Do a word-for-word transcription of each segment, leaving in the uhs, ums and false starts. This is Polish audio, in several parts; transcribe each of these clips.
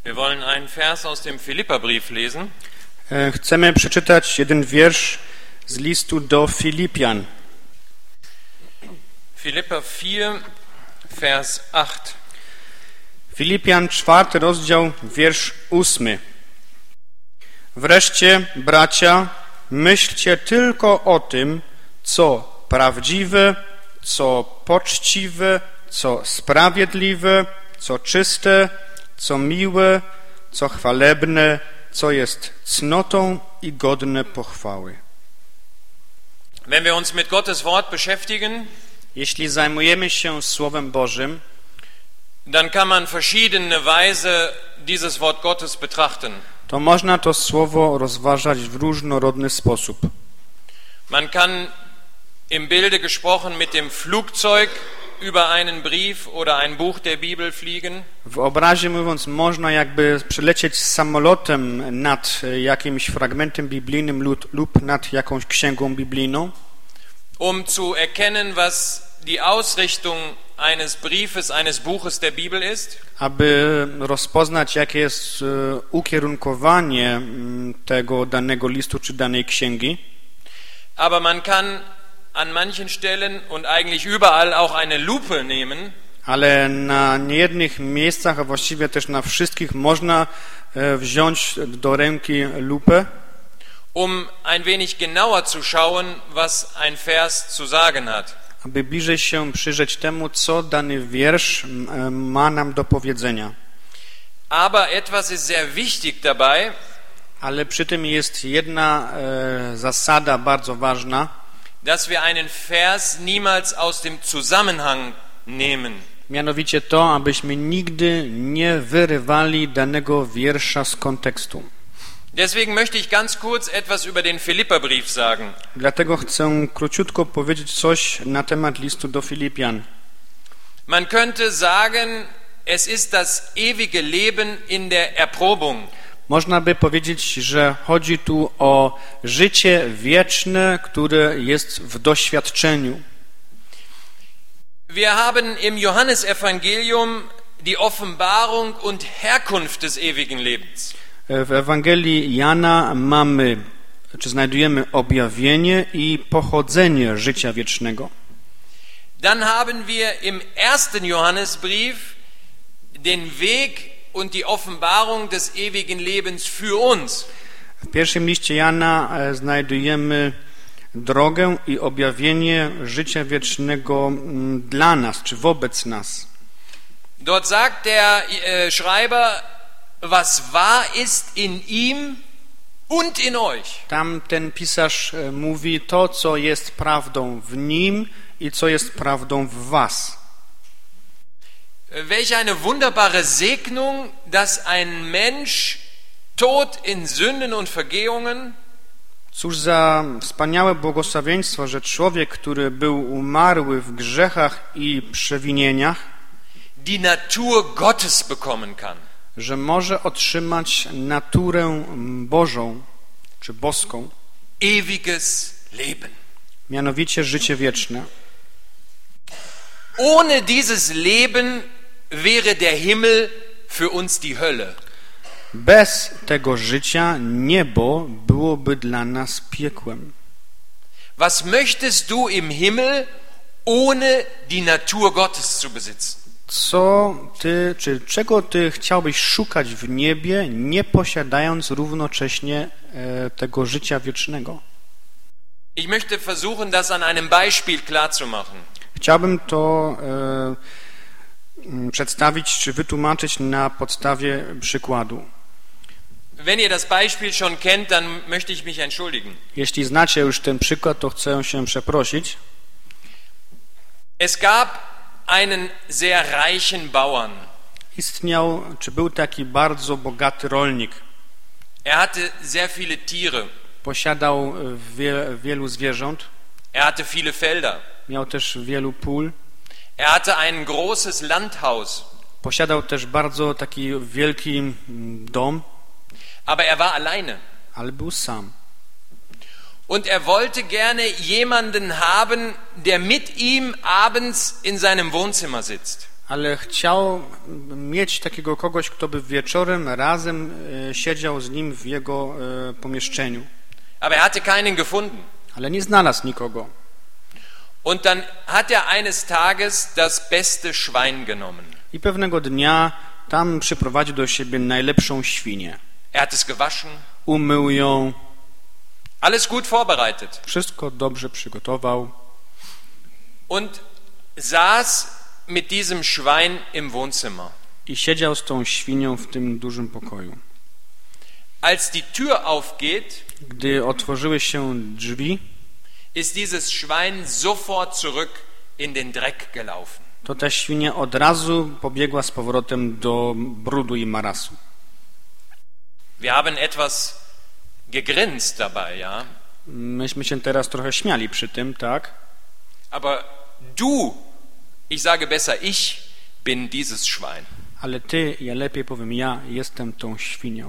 Wir wollen einen Vers aus dem Philipperbrief lesen. Chcemy przeczytać jeden wiersz z listu do Filipian. Philipper vier, Vers acht. Filipian, czwarty rozdział, wiersz ósmy. Wreszcie, bracia, myślcie tylko o tym, co prawdziwe, co poczciwe, co sprawiedliwe, co czyste, co miłe, co chwalebne, co jest cnotą i godne pochwały. Wenn wir uns mit Gottes Wort beschäftigen, Jeśli zajmujemy się Słowem Bożym, dann kann man verschiedene Weise dieses Wort Gottes betrachten. to można to Słowo rozważać w różnorodny sposób. Man kann im Bilde gesprochen mit dem Flugzeug über einen Brief oder ein Buch der Bibel fliegen. W obrazie mówiąc, można jakby przylecieć z samolotem nad jakimś fragmentem biblijnym lub, lub nad jakąś księgą biblijną, um zu erkennen, was die Ausrichtung eines Briefes, eines Buches der Bibel ist. aby rozpoznać, jakie jest ukierunkowanie tego danego listu czy danej księgi. Aber man kann an manchen Stellen und eigentlich überall auch eine Lupe nehmen. Ale na niejednych miejscach, a właściwie też na wszystkich, można wziąć do ręki lupę, um ein wenig genauer zu schauen, was ein Vers zu sagen hat. aby bliżej się przyjrzeć temu, co dany wiersz ma nam do powiedzenia. Aber etwas ist sehr wichtig dabei. Ale przy tym jest jedna e, zasada bardzo ważna, dass wir einen Vers niemals aus dem Zusammenhang nehmen. mianowicie to, abyśmy nigdy nie wyrywali danego wiersza z kontekstu. Deswegen möchte ich ganz kurz etwas über den Philipperbrief sagen. Dlatego chcę króciutko powiedzieć coś na temat listu do Filipian. Man könnte sagen, es ist das ewige Leben in der Erprobung. Można by powiedzieć, że chodzi tu o życie wieczne, które jest w doświadczeniu. Wir haben im Johannesevangelium die Offenbarung und Herkunft des ewigen Lebens. W Ewangelii Jana mamy, czy znajdujemy objawienie i pochodzenie życia wiecznego. Dann haben wir im ersten Johannesbrief den Weg und die Offenbarung des ewigen Lebens für uns. W pierwszym liście Jana znajdujemy drogę i objawienie życia wiecznego dla nas, czy wobec nas. Dort sagt der äh, Schreiber, was wahr ist in ihm und in euch. Tam ten pisarz mówi to, co jest prawdą w nim i co jest prawdą w was. Welch eine wunderbare Segnung, dass ein Mensch tot in Sünden und Vergehungen, Cóż za wspaniałe błogosławieństwo, że człowiek, który był umarły w grzechach i przewinieniach, die Natur Gottes bekommen kann. że może otrzymać naturę Bożą, czy boską, Ewiges Leben. mianowicie życie wieczne. Ohne dieses Leben wäre der Himmel für uns die Hölle. Bez tego życia niebo byłoby dla nas piekłem. Was möchtest du im Himmel, ohne die Natur Gottes zu besitzen? Co ty, czy czego ty chciałbyś szukać w niebie, nie posiadając równocześnie e, tego życia wiecznego? Ich möchte versuchen, das an einem Beispiel klarzumachen. Chciałbym to e, przedstawić, czy wytłumaczyć na podstawie przykładu. Wenn ihr das Beispiel schon kennt, dann möchte ich mich entschuldigen. Jeśli znacie już ten przykład, to chcę się przeprosić. Es gab einen sehr reichen Bauern. Istniał, czy był taki bardzo bogaty rolnik. Er hatte sehr viele Tiere. Posiadał wie, wielu zwierząt. Er hatte viele Felder. Miał też wielu pól. Er hatte ein großes Landhaus. Posiadał też bardzo taki wielki dom. Aber er war alleine. Ale był sam. Und er wollte gerne jemanden haben, der mit ihm abends in seinem Wohnzimmer sitzt. ale chciał mieć takiego kogoś, kto by wieczorem razem e, siedział z nim w jego e, pomieszczeniu. Aber er hatte keinen gefunden. Ale nie znalazł nikogo. Und dann hat er eines Tages das beste Schwein genommen. I pewnego dnia tam przyprowadził do siebie najlepszą świnię. Er hat es gewaschen. Umył ją. Alles gut vorbereitet. Wszystko dobrze przygotował. Und saß mit diesem Schwein im Wohnzimmer. I siedział z tą świnią w tym dużym pokoju. Als die Tür aufgeht, gdy otworzyły się drzwi, ist dieses Schwein sofort zurück in den Dreck gelaufen. To ta świnia od razu pobiegła z powrotem do brudu i marasu. Wir haben etwas gegrinst dabei, ja? Myśmy się teraz trochę śmiali przy tym, tak? Aber du, ich sage besser, ich bin dieses Schwein. Ale ty, ja lepiej powiem, ja jestem tą świnią.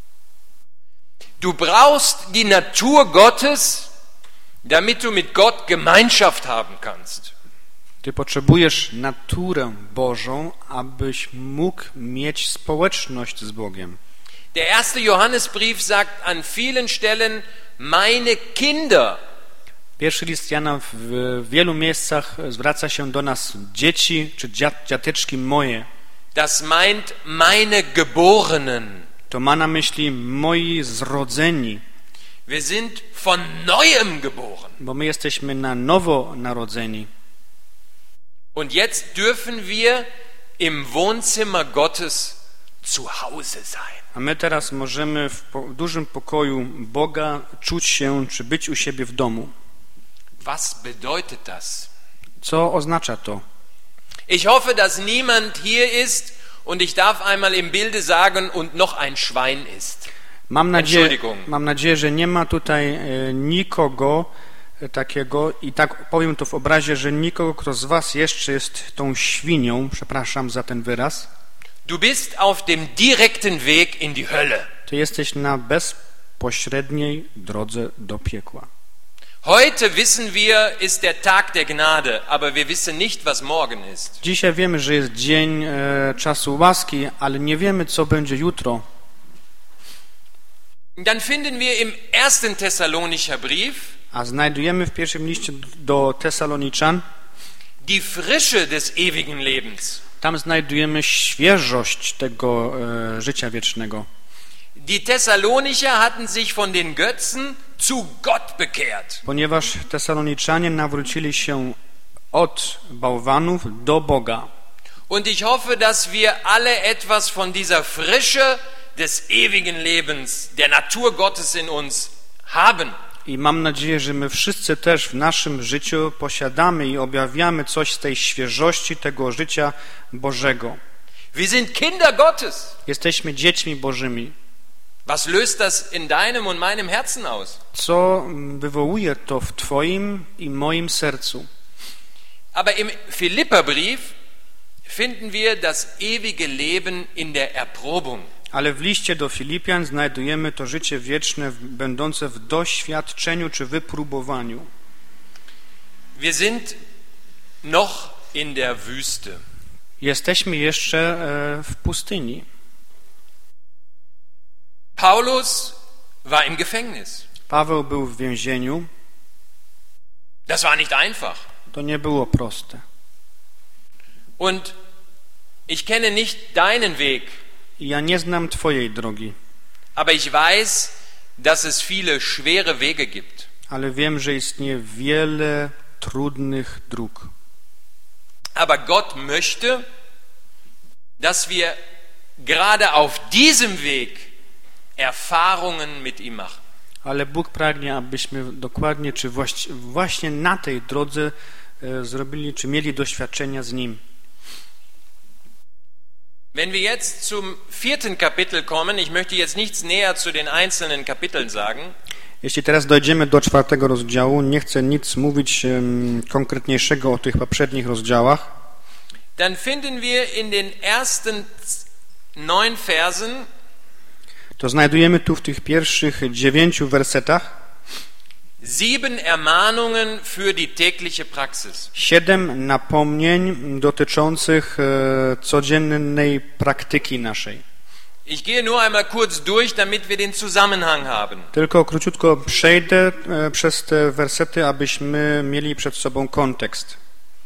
Du brauchst die Natur Gottes, damit du mit Gott Gemeinschaft haben kannst. Ty potrzebujesz naturę Bożą, abyś mógł mieć społeczność z Bogiem. Der erste Johannesbrief sagt an vielen Stellen, meine Kinder. Pierwszy list Jana w wielu miejscach zwraca się do nas dzieci czy dziateczki moje. Das meint meine Geborenen. To ma na myśli moi zrodzeni. Wir sind von neuem geboren. Bo my jesteśmy na nowo narodzeni. Und jetzt dürfen wir im Wohnzimmer Gottes zu Hause sein. A my teraz możemy w, po, w dużym pokoju Boga czuć się, czy być u siebie w domu. Was bedeutet das? Co oznacza to? Ich hoffe, dass niemand hier ist und ich darf einmal im Bilde sagen und noch ein Schwein ist. Mam nadzieję, mam nadzieję, że nie ma tutaj e, nikogo e, takiego i tak powiem to w obrazie, że nikogo, kto z was jeszcze jest tą świnią, przepraszam za ten wyraz. Du bist auf dem direkten Weg in die Hölle. Ty jesteś na bezpośredniej drodze do piekła. Heute wissen wir, ist der Tag der Gnade, aber wir wissen nicht, was morgen ist. Dzisiaj wiemy, że jest dzień e, czasu łaski, ale nie wiemy, co będzie jutro. Dann finden wir im ersten Thessalonicher Brief, a znajdujemy w pierwszym liście do Tesaloniczan die Frische des ewigen Lebens. Tam znajdujemy świeżość tego e, życia wiecznego. Die Thessalonicher hatten sich von den Götzen zu Gott bekehrt. Ponieważ Tesaloniczanie nawrócili się od bałwanów do Boga. Und ich hoffe, dass wir alle etwas von dieser Frische des ewigen Lebens, der Natur Gottes in uns haben. I mam nadzieję, że my wszyscy też w naszym życiu posiadamy i objawiamy coś z tej świeżości tego życia Bożego. Wir sind Kinder Gottes. Jesteśmy dziećmi Bożymi. Was löst das in deinem und meinem Herzen aus? Co wywołuje to w twoim i moim sercu? Aber im Philipperbrief finden wir das ewige Leben in der Erprobung. Ale w liście do Filipian znajdujemy to życie wieczne będące w doświadczeniu czy wypróbowaniu. Wir sind noch in der Wüste. Jesteśmy jeszcze w pustyni. Paulus war im Gefängnis. Paweł był w więzieniu. Das war nicht einfach. To nie było proste. Und ich kenne nicht deinen Weg. Ja nie znam twojej drogi. Aber ich weiß, dass es viele schwere Wege gibt. Ale wiem, że istnieje wiele trudnych dróg. Aber Gott möchte, dass wir gerade auf diesem Weg Erfahrungen mit ihm machen. Ale Bóg pragnie, abyśmy dokładnie, czy właśnie na tej drodze e, zrobili, czy mieli doświadczenia z Nim. Wenn wir jetzt zum vierten Kapitel kommen, ich möchte jetzt nichts näher zu den einzelnen Kapiteln sagen. Jeśli teraz dojdziemy do czwartego rozdziału, nie chcę nic mówić um, konkretniejszego o tych poprzednich rozdziałach. Dann finden wir in den ersten neun Versen, to znajdujemy tu w tych pierwszych dziewięciu wersetach Sieben Ermahnungen für die tägliche Praxis. Siedem napomnień dotyczących e, codziennej praktyki naszej. Ich gehe nur einmal kurz durch, damit wir den Zusammenhang haben. Tylko króciutko przejdę e, przez te wersety, abyśmy mieli przed sobą kontekst.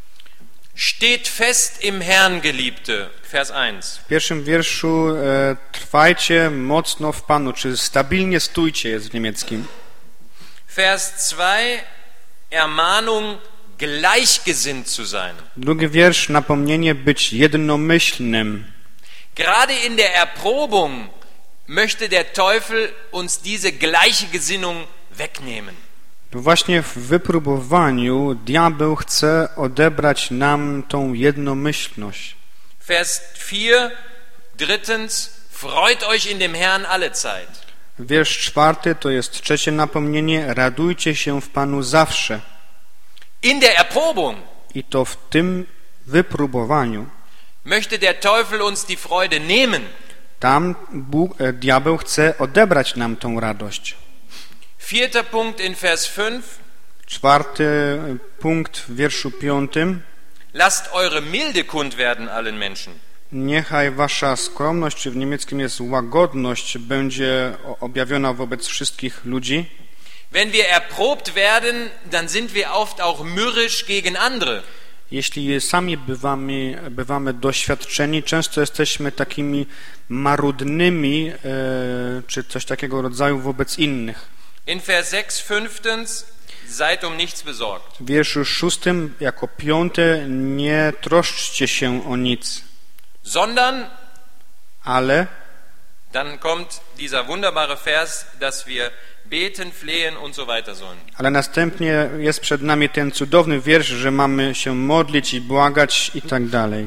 Steht fest im Herrn, Geliebte. Vers eins. W pierwszym wierszu e, trwajcie mocno w Panu, czy stabilnie stójcie jest w niemieckim. Vers zwei, Ermahnung, gleichgesinnt zu sein. Drugi wiersz, napomnienie być jednomyślnym. Gerade in der Erprobung möchte der Teufel uns diese gleiche Gesinnung wegnehmen. Właśnie w wypróbowaniu diabeł chce odebrać nam tą jednomyślność. Vers vier, drittens, freut euch in dem Herrn alle Zeit. Wiersz czwarty to jest trzecie napomnienie, radujcie się w Panu zawsze. In der Erprobung I to w tym wypróbowaniu. Möchte der Teufel uns die Freude nehmen. Tam Bóg, e, diabeł chce odebrać nam tą radość. Vierter Punkt in Vers fünf. Czwarty punkt w wierszu piątym. Lasst eure Milde kund werden allen Menschen. Niechaj wasza skromność, czy w niemieckim jest łagodność, będzie objawiona wobec wszystkich ludzi. Wenn wir erprobt werden, dann sind wir oft auch mürrisch gegen andere. Jeśli sami bywamy, bywamy doświadczeni, często jesteśmy takimi marudnymi, e, czy coś takiego rodzaju wobec innych. In Vers sechs, fünftens, seid um nichts besorgt. W wierszu szóstym, jako piąte, nie troszczcie się o nic. Sondern, ale, dann kommt dieser wunderbare Vers, dass wir beten, flehen und so weiter sollen. ale następnie jest przed nami ten cudowny wiersz, że mamy się modlić i błagać i tak dalej.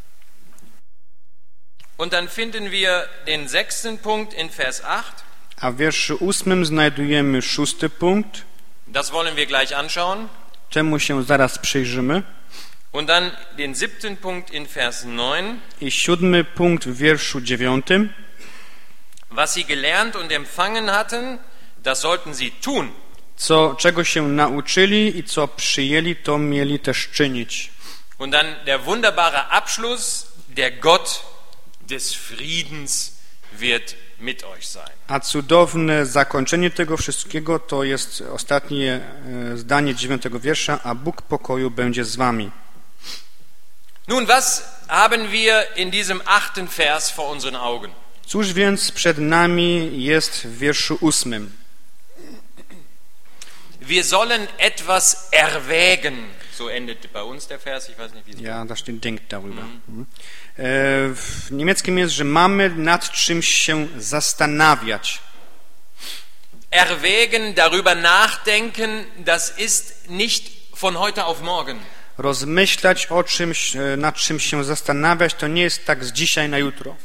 Und dann finden wir den sechsten Punkt in Vers acht. A w wierszu ósmym znajdujemy szósty punkt. Das wollen wir gleich anschauen. Czemu się zaraz przyjrzymy. Und dann den siebten Punkt in Vers neun. I siódmy punkt w wierszu dziewiątym. Was sie gelernt und empfangen hatten, das sollten sie tun. Co, czego się nauczyli i co przyjęli, to mieli też czynić. Und dann der wunderbare Abschluss, der Gott des Friedens wird mit euch sein. A cudowne zakończenie tego wszystkiego to jest ostatnie zdanie dziewiątego wiersza, a Bóg pokoju będzie z wami. Nun, was haben wir in diesem achten Vers vor unseren Augen? Cóż więc przed nami jest w wierszu ósmym? Wir sollen etwas erwägen. So endet bei uns der Vers, ich weiß nicht, wie es Ja, da steht denkt darüber. Mhm. W niemieckim jest, że mamy nad czymś się zastanawiać. Erwägen, darüber nachdenken, das ist nicht von heute auf morgen. Rozmyślać o czymś, nad czym się zastanawiać, to nie jest tak z dzisiaj na jutro.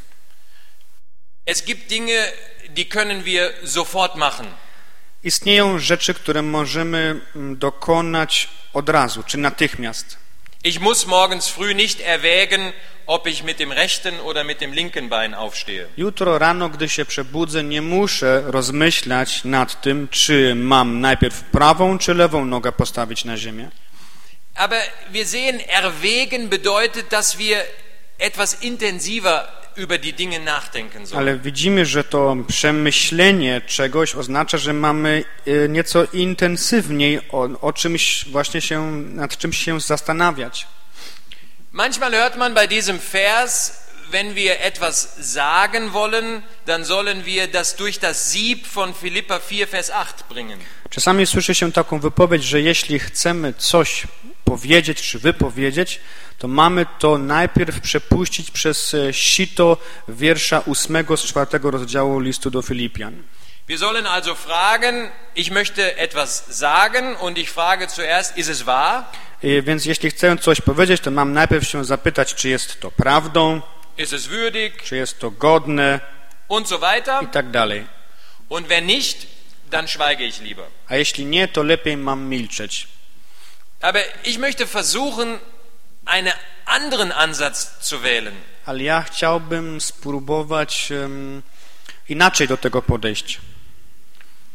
Es gibt Dinge, die können wir sofort machen. Istnieją rzeczy, które możemy dokonać od razu, czy natychmiast. Ich muss morgens früh nicht erwägen, ob ich mit dem rechten oder mit dem linken Bein aufstehe. Jutro rano, gdy się przebudzę, nie muszę rozmyślać nad tym, czy mam najpierw prawą, czy lewą nogę postawić na ziemię. Aber wir sehen, erwägen bedeutet, dass wir etwas intensiver über die Dinge nachdenken sollen. Ale widzimy, że to przemyślenie czegoś oznacza, że mamy nieco intensywniej o, o czymś właśnie się, nad czymś się zastanawiać. Manchmal hört man bei diesem Vers, wenn wir etwas sagen wollen, dann sollen wir das durch das Sieb von Philippa vier, Vers acht bringen. Czasami słyszy się taką wypowiedź, że jeśli chcemy coś powiedzieć czy wypowiedzieć, to mamy to najpierw przepuścić przez sito wiersza ósmego z czwartego rozdziału listu do Filipian. Wir sollen also fragen, ich möchte etwas sagen und ich frage zuerst, ist es wahr? I więc jeśli chcę coś powiedzieć, to mam najpierw się zapytać, czy jest to prawdą, ist es würdig, czy jest to godne und so weiter. I tak dalej. Und wenn nicht, dann schweige ich lieber. A jeśli nie, to lepiej mam milczeć. Aber ich möchte versuchen, einen anderen Ansatz zu wählen. Ale ja chciałbym spróbować um, inaczej do tego podejść.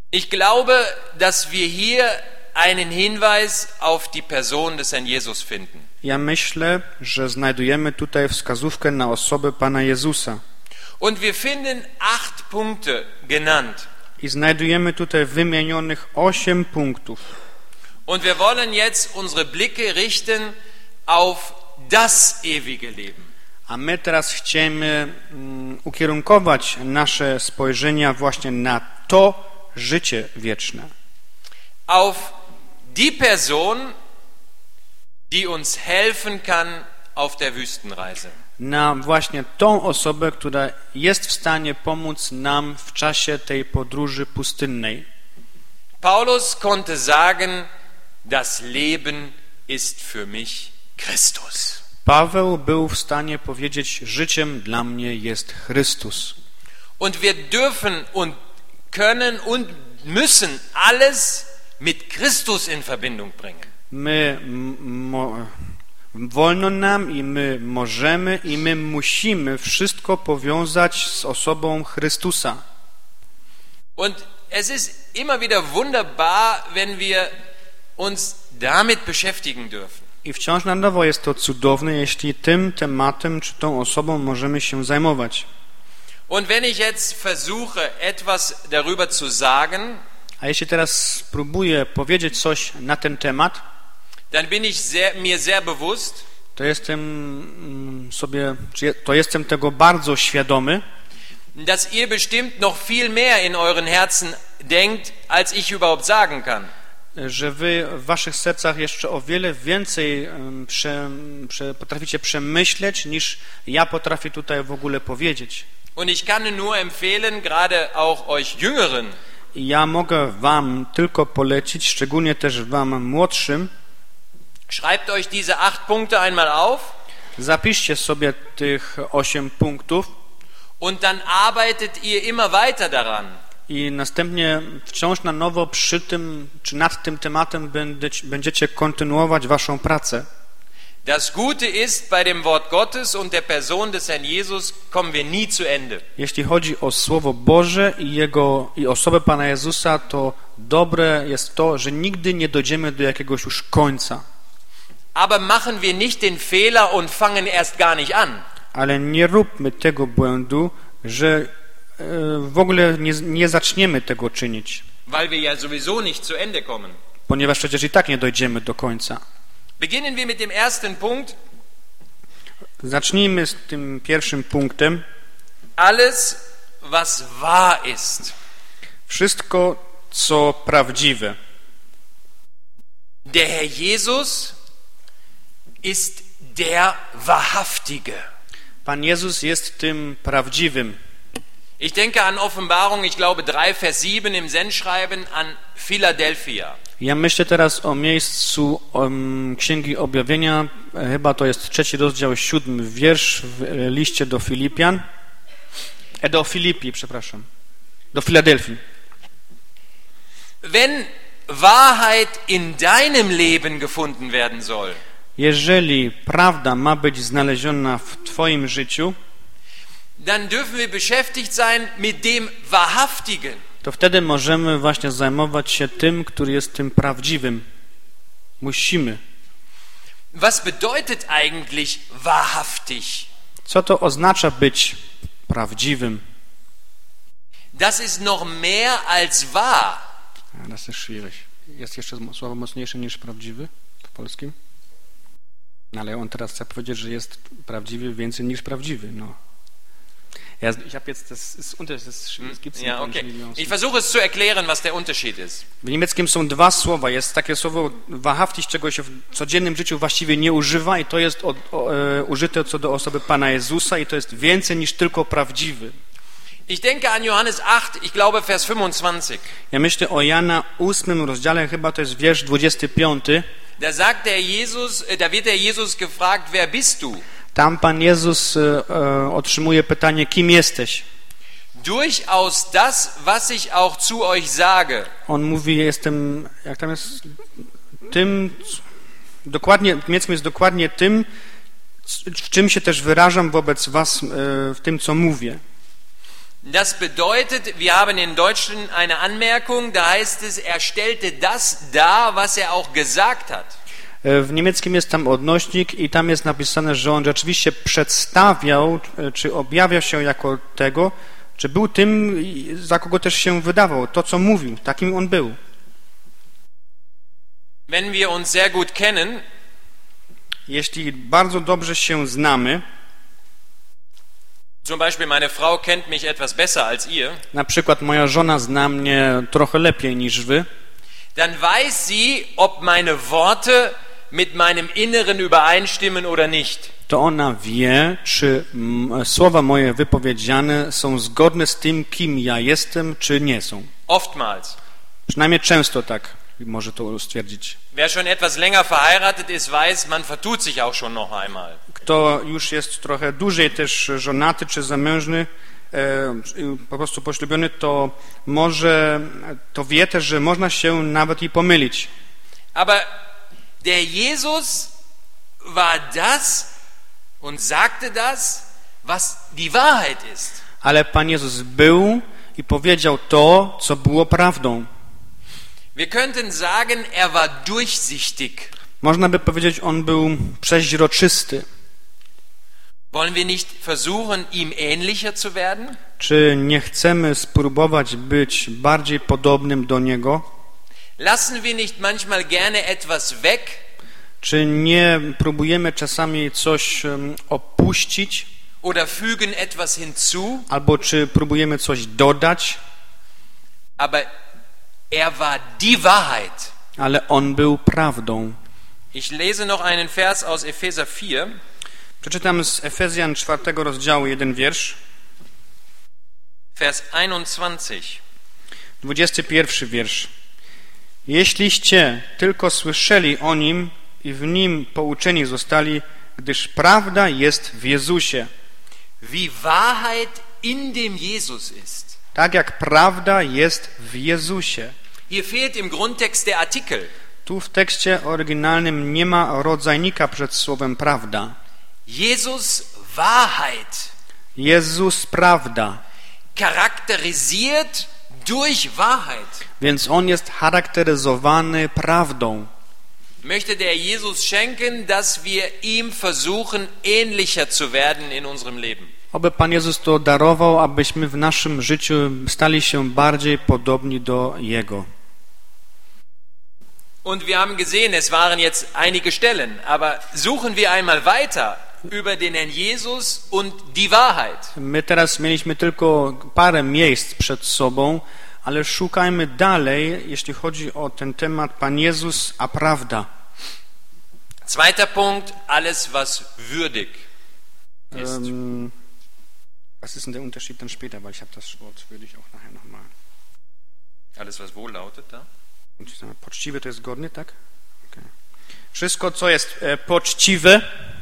Ich glaube, dass wir hier einen Hinweis auf die Person des Herrn Jesus finden. Ja myślę, że znajdujemy tutaj wskazówkę na osobę Pana Jezusa. Und wir finden acht Punkte genannt. I znajdujemy tutaj wymienionych osiem punktów. Und wir wollen jetzt unsere Blicke richten auf das ewige Leben. A my teraz chcemy um, ukierunkować nasze spojrzenia właśnie na to życie wieczne. Auf die Person, die uns helfen kann auf der Wüstenreise. Na właśnie tą osobę, która jest w stanie pomóc nam w czasie tej podróży pustynnej. Paulus konnte sagen, das Leben ist für mich Christus. Paweł był w stanie powiedzieć, życiem dla mnie jest Chrystus. Und wir dürfen und können und müssen alles mit Christus in Verbindung bringen. My mo, wolno nam i my możemy i my musimy wszystko powiązać z osobą Chrystusa. Und es ist immer wieder wunderbar, wenn wir uns damit beschäftigen dürfen. I wciąż na nowo jest to cudowne, jeśli tym tematem czy tą osobą możemy się zajmować. Und wenn ich jetzt versuche, etwas darüber zu sagen, a jeśli teraz spróbuję powiedzieć coś na ten temat, dann bin ich sehr, mir sehr bewusst, to jestem sobie, to jestem tego bardzo świadomy, dass ihr bestimmt noch viel mehr in euren Herzen denkt, als ich überhaupt sagen kann. Że wy w waszych sercach jeszcze o wiele więcej prze, prze, potraficie przemyśleć, niż ja potrafię tutaj w ogóle powiedzieć. Und ich kann nur empfehlen, gerade auch euch Jüngeren, I ja mogę wam tylko polecić, szczególnie też wam młodszym, schreibt euch diese acht Punkte einmal auf. Zapiszcie sobie tych osiem punktów. Und dann arbeitet ihr immer weiter daran. I następnie wciąż na nowo przy tym, czy nad tym tematem będziecie kontynuować waszą pracę. Das Gute ist, bei dem Wort Gottes und der Person des Herrn Jesus kommen wir nie zu Ende. Jeśli chodzi o Słowo Boże i jego i osobę Pana Jezusa, to dobre jest to, że nigdy nie dojdziemy do jakiegoś już końca. Aber machen wir nicht den Fehler und fangen erst gar nicht an. Ale nie róbmy tego błędu, że w ogóle nie, nie zaczniemy tego czynić. Weil wir ja sowieso nicht zu Ende kommen. Ponieważ przecież i tak nie dojdziemy do końca. Beginnen wir mit dem ersten Punkt. Zacznijmy z tym pierwszym punktem. Alles, was wahr ist. Wszystko, co prawdziwe. Der Herr Jesus ist der Wahrhaftige. Pan Jezus jest tym prawdziwym. Ich denke an Offenbarung, ich glaube drei Vers sieben im Sendschreiben an Philadelphia. Ja myślę teraz o miejscu um, Księgi Objawienia, chyba to jest trzeci rozdział, siódmy wiersz w liście do Filipian, e, do Filipi, przepraszam, do Filadelfii. Wenn Wahrheit in deinem Leben gefunden werden soll, jeżeli prawda ma być znaleziona w twoim życiu, dann dürfen wir beschäftigt sein mit dem Wahrhaftigen. To wtedy możemy właśnie zajmować się tym, który jest tym prawdziwym. Musimy. Was bedeutet eigentlich wahrhaftig? Co to oznacza być prawdziwym? Das ist noch mehr als wahr. Das ist schwierig. Jest jeszcze słowo mocniejsze niż prawdziwy w polskim? No, ale on teraz chce powiedzieć, że jest prawdziwy więcej niż prawdziwy. No. Ja, ich habe jetzt das ist das es gibt ja, okay. Ich versuche es zu erklären, was der Unterschied ist. W niemieckim są dwa słowa. Jest takie słowo wahrhaftig, czego się w codziennym życiu właściwie nie używa i to jest o, o, e, użyte co do osoby Pana Jezusa i to jest więcej niż tylko prawdziwy. Ich denke an Johannes acht, ich glaube Vers fünfundzwanzig. Ja myślę o Jana ósmym rozdziale, chyba to jest wiersz dwudziesty piąty. Da sagt der Jesus, da wird der Jesus gefragt, wer bist du? Tam Pan Jezus e, otrzymuje pytanie, kim jesteś? Durchaus das, was ich auch zu euch sage. On mówi, jestem, jak tam jest, tym, dokładnie, w niemieckim jest dokładnie tym, w czym się też wyrażam wobec was, e, w tym, co mówię. Das bedeutet, wir haben in Deutschland eine Anmerkung, da heißt es, er stellte das dar, was er auch gesagt hat. W niemieckim jest tam odnośnik i tam jest napisane, że on rzeczywiście przedstawiał, czy objawiał się jako tego, czy był tym, za kogo też się wydawał, to co mówił, takim on był. Wenn wir uns sehr gut kennen, jeśli bardzo dobrze się znamy, zum Beispiel meine Frau kennt mich etwas besser als ihr, na przykład moja żona zna mnie trochę lepiej niż wy, dann weiß sie, ob meine Worte mit meinem Inneren übereinstimmen oder nicht. To ona wie, czy słowa moje wypowiedziane są zgodne z tym, kim ja jestem, czy nie są. Oftmals. Przynajmniej często tak może to stwierdzić. Wer schon etwas länger verheiratet ist, weiß, man vertut sich auch schon noch einmal. Kto już jest trochę dłużej też żonaty czy zamężny, po prostu poślubiony, to może, to wie też, że można się nawet i pomylić. Aber der Jesus war das und sagte das, was die Wahrheit ist. Ale Pan Jezus był i powiedział to, co było prawdą. Wir könnten sagen, er war durchsichtig. Można by powiedzieć, on był przeźroczysty. Wollen wir nicht versuchen, ihm ähnlicher zu werden? Czy nie chcemy spróbować być bardziej podobnym do niego? Lassen wir nicht manchmal gerne etwas weg? Czy nie próbujemy czasami coś um, opuścić? Oder fügen etwas hinzu? Albo czy próbujemy coś dodać? Aber er war die Wahrheit. Ale on był prawdą. Ich lese noch einen Vers aus Epheser vier. Przeczytam z Efezjan czwartego rozdziału jeden wiersz. Vers einundzwanzig. dwudziesty pierwszy wiersz. Jeśliście tylko słyszeli o Nim i w Nim pouczeni zostali, gdyż prawda jest w Jezusie. Wie Wahrheit in dem Jesus ist. Tak jak prawda jest w Jezusie. Hier fehlt im Grundtext der Artikel. Tu w tekście oryginalnym nie ma rodzajnika przed słowem prawda. Jesus Wahrheit. Jezus prawda. Charakterisiert durch Wahrheit. Więc on jest charakteryzowany prawdą. Möchte der Jesus schenken, dass wir ihm versuchen, ähnlicher zu werden in unserem Leben. Oby Pan Jezus to darował, abyśmy w naszym życiu stali się bardziej podobni do Jego. Und wir haben gesehen, es waren jetzt einige Stellen, aber suchen wir einmal weiter über den Herrn Jesus und die Wahrheit. My teraz mieliśmy tylko parę miejsc przed sobą, ale szukajmy dalej, jeśli chodzi o ten temat Pan Jezus, a prawda. Zweiter Punkt, alles was würdig ist. Um, was ist denn der Unterschied dann später, weil ich habe das Wort würdig auch nachher nochmal. Alles was wohl lautet, da? Poczciwe to jest godny, tak? Okay. Wszystko, co jest e, poczciwe,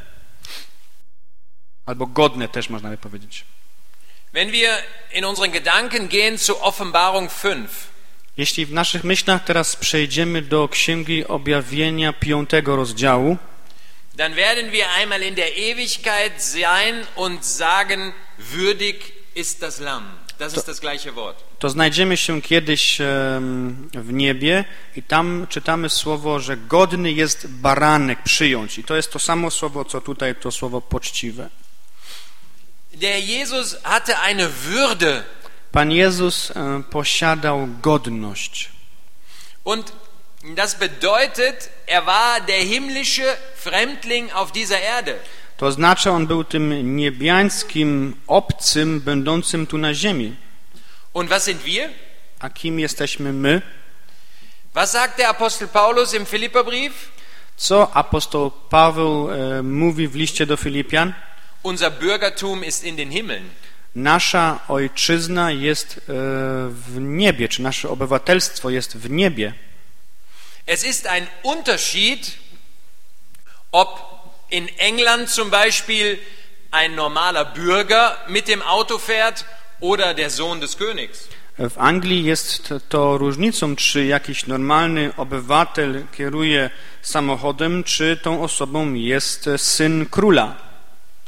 albo godne też można by powiedzieć. Wenn wir in unseren Gedanken gehen zu Offenbarung fünf. Jeśli w naszych myślach teraz przejdziemy do Księgi Objawienia piątego rozdziału, dann werden wir einmal in der Ewigkeit sein und sagen, würdig ist das Lamm. Das to, ist das gleiche Wort. To znajdziemy się kiedyś um, w niebie i tam czytamy słowo, że godny jest baranek przyjąć. I to jest to samo słowo, co tutaj to słowo poczciwe. Der Jesus hatte eine Würde. Pan Jezus e, posiadał godność. Und das bedeutet, er war der himmlische Fremdling auf dieser Erde. To znaczy, on był tym niebiańskim obcym, będącym tu na ziemi. Und was sind wir? A kim jesteśmy my? Was sagt der Apostel Paulus im Philipperbrief? Co apostoł Paweł e, mówi w liście do Filipian? Unser Bürgertum ist in den Himmeln. Nasza ojczyzna jest e, w niebie, czy nasze obywatelstwo jest w niebie. Es ist ein Unterschied, ob in England zum Beispiel ein normaler Bürger mit dem Auto fährt oder der Sohn des Königs. W Anglii jest to różnicą, czy jakiś normalny obywatel kieruje samochodem, czy tą osobą jest syn króla.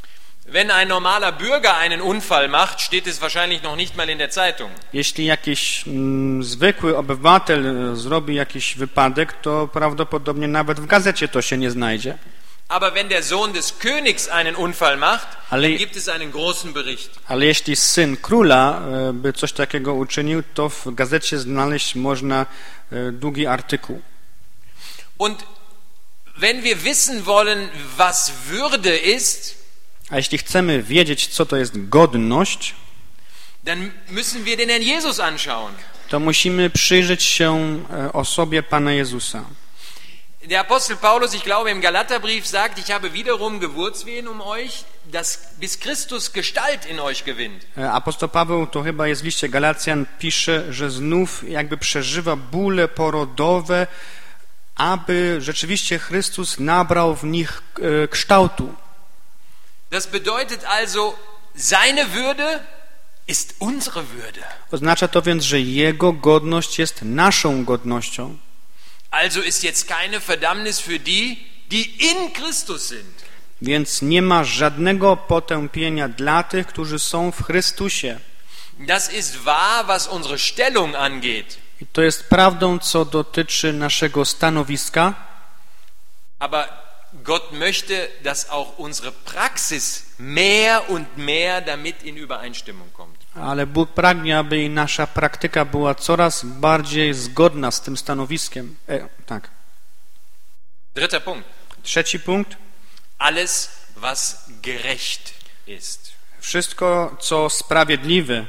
Wenn ein normaler Bürger einen Unfall macht, steht es wahrscheinlich noch nicht mal in der Zeitung. Jeśli jakiś mm, zwykły obywatel zrobi jakiś wypadek, to prawdopodobnie nawet w gazecie to się nie znajdzie. Aber wenn der Sohn des Königs einen Unfall macht, Ale, dann gibt es einen großen Bericht. ale jeśli syn króla by coś takiego uczynił, to w gazecie znaleźć można długi artykuł. Und wenn wir wissen wollen, was Würde ist, a jeśli chcemy wiedzieć, co to jest godność, dann müssen wir den Herrn Jesus anschauen. To musimy przyjrzeć się osobie Pana Jezusa. Der Apostel Paulus, ich glaube im Galaterbrief, sagt, ich habe wiederum Geburtswehen um euch, dass bis Christus Gestalt in euch gewinnt. Apostoł Paweł, to chyba jest w liście Galacjan, pisze, że znów jakby przeżywa bóle porodowe, aby rzeczywiście Chrystus nabrał w nich kształtu. Das bedeutet also, seine Würde ist unsere Würde. Oznacza to więc, że Jego godność jest naszą godnością. Also ist jetzt keine Verdammnis für die, die in Christus sind. Więc nie ma żadnego potępienia dla tych, którzy są w Chrystusie. Das ist wahr, was unsere Stellung angeht. I to jest prawdą, co dotyczy naszego stanowiska. Aber Gott möchte, dass auch unsere Praxis mehr und mehr damit in Übereinstimmung kommt. Ale Bóg pragnie, aby i nasza praktyka była coraz bardziej zgodna z tym stanowiskiem. E, tak. Dritter Punkt. Trzeci punkt. Alles, was gerecht ist. Wszystko, co sprawiedliwe.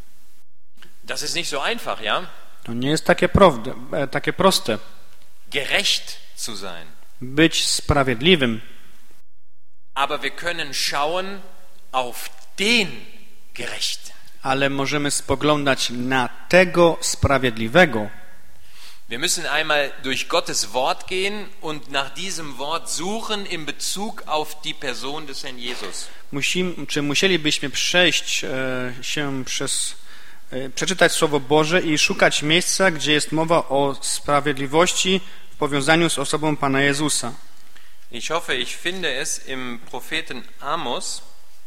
Das ist nicht so einfach, ja? To nie jest takie, prawde, takie proste. Gerecht zu sein. Być sprawiedliwym. Aber wir können schauen auf den Gerechten. Ale możemy spoglądać na tego sprawiedliwego. Wir müssen einmal durch Gottes Wort gehen und nach diesem Wort suchen in Bezug auf die Person des Herrn Jesus. Musimy, czy musielibyśmy przejść e, się przez, e, przeczytać Słowo Boże i szukać miejsca, gdzie jest mowa o sprawiedliwości w powiązaniu z osobą Pana Jezusa. Ich hoffe, ich finde es im Propheten Amos.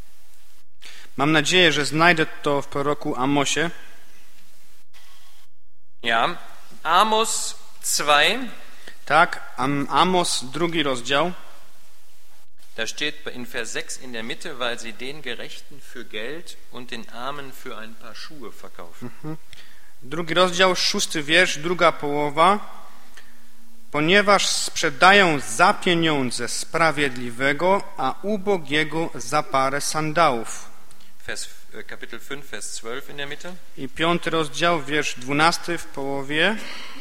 Mam nadzieję, że znajdę to w proroku Amosie. Ja, Amos zwei. Tak, Am, Amos, drugi rozdział. Da steht in Vers sechs in der Mitte, weil sie den Gerechten für Geld und den Armen für ein paar Schuhe verkaufen. Mhm. Drugi rozdział, szósty wiersz, druga połowa. Ponieważ sprzedają za pieniądze sprawiedliwego, a ubogiego za parę sandałów. Vers, Kapitel fünf, Vers zwölf in der Mitte. I piąty rozdział, wiersz dwunasty w połowie.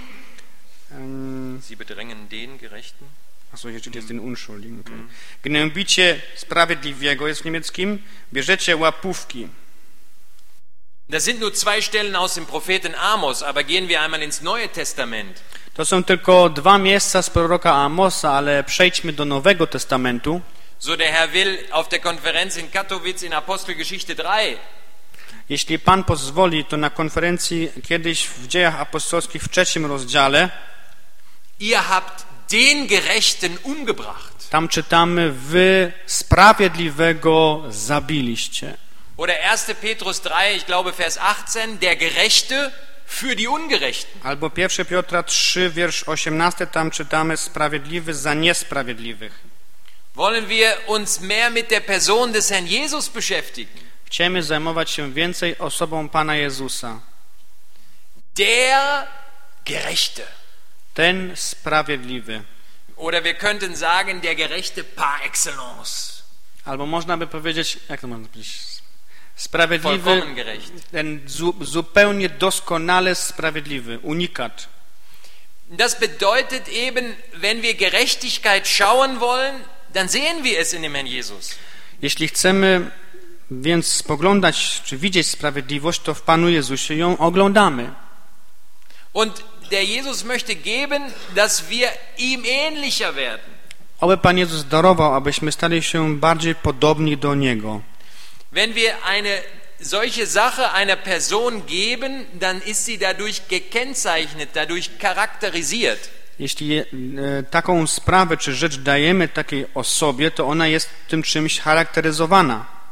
Um, Sie bedrängen den Gerechten. Achso, hier steht jetzt den Unschuldigen. Okay. Mm. Gnębicie sprawiedliwego, jest w niemieckim, bierzecie łapówki. Das sind nur zwei Stellen aus dem Propheten Amos, aber gehen wir einmal ins Neue Testament. To są tylko dwa miejsca z proroka Amosa, ale przejdźmy do Nowego Testamentu. So der Herr will auf der Konferenz in Katowice in Apostelgeschichte drei. Jeśli Pan pozwoli, to na konferencji kiedyś w Dziejach Apostolskich w trzecim rozdziale Ihr habt den Gerechten umgebracht. Tam czytamy, wy sprawiedliwego zabiliście. Oder erster Petrus drei, ich glaube Vers achtzehn, der Gerechte für die Ungerechten. Albo pierwszy Piotra trzy, wiersz osiemnasty, tam czytamy sprawiedliwy za niesprawiedliwych. Wollen wir uns mehr mit der Person des Herrn Jesus beschäftigen? Chcemy zajmować się więcej osobą Pana Jezusa. Der Gerechte. Ten sprawiedliwy. Oder wir könnten sagen, der Gerechte par excellence. Albo można by powiedzieć, jak to można powiedzieć? Sprawiedliwy, ten zu, zupełnie doskonale sprawiedliwy, unikat. Das bedeutet eben, wenn wir Gerechtigkeit schauen wollen, dann sehen wir es in dem Herrn Jesus. Jeśli chcemy więc spoglądać, czy widzieć sprawiedliwość, to w Panu Jezusie ją oglądamy. Und der Jesus möchte geben, dass wir ihm ähnlicher werden. Oby Pan Jezus darował, abyśmy stali się bardziej podobni do Niego. Wenn wir eine solche Sache einer Person geben, dann ist sie dadurch gekennzeichnet, dadurch charakterisiert. Jeśli e, taką sprawę czy rzecz dajemy takiej osobie, to ona jest tym czymś charakteryzowana.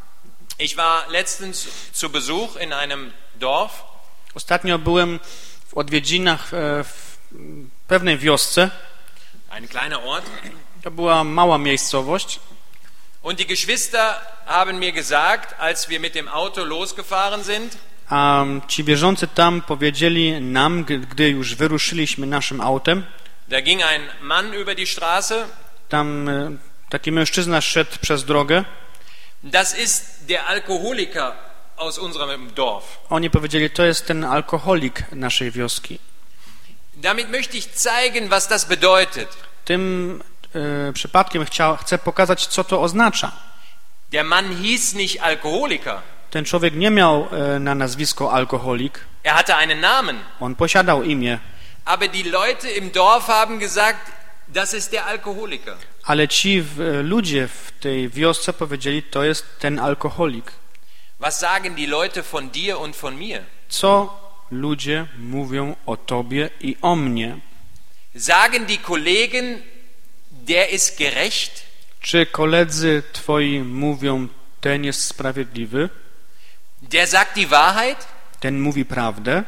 Ich war letztens zu Besuch in einem Dorf. Ostatnio byłem w odwiedzinach w pewnej wiosce. Ein kleiner Ort. To była mała miejscowość. Und die Geschwister haben mir gesagt, als wir mit dem Auto losgefahren sind, a ci wierzący tam powiedzieli nam, gdy już wyruszyliśmy naszym autem, da ging ein Mann über die Straße, tam taki mężczyzna szedł przez drogę, das ist der Alkoholiker aus unserem Dorf. Oni powiedzieli, to jest ten alkoholik naszej wioski. Damit möchte ich zeigen, was das bedeutet. Tym e, przypadkiem chciał, chcę pokazać, co to oznacza. Der Mann hieß nicht Alkoholiker. Ten człowiek nie miał e, na nazwisko alkoholik. Er hatte einen Namen. On posiadał imię. Aber die Leute im Dorf haben gesagt, das ist der Alkoholiker. Ale ci w, ludzie w tej wiosce powiedzieli, to jest ten alkoholik. Was sagen die Leute von dir und von mir? Co ludzie mówią o tobie i o mnie? Sagen die Kollegen, der ist gerecht? Czy koledzy twoi mówią, ten jest sprawiedliwy? Der sagt die Wahrheit? Ten mówi prawdę?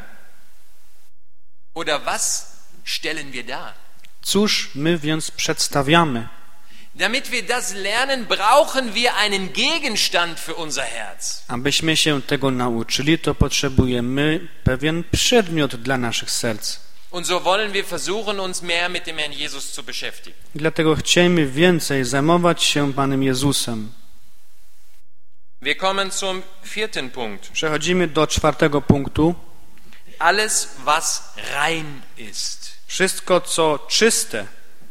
Oder was stellen wir dar? Cóż my więc przedstawiamy? Damit wir das lernen, brauchen wir einen Gegenstand für unser Herz. Abyśmy się tego nauczyli, to potrzebujemy pewien przedmiot dla naszych serc. Und so wollen wir versuchen, uns mehr mit dem Herrn Jesus zu beschäftigen. Dlatego chcemy więcej zajmować się Panem Jezusem. Wir kommen zum vierten Punkt. Przechodzimy do czwartego punktu. Alles, was rein ist. Wszystko, co czyste.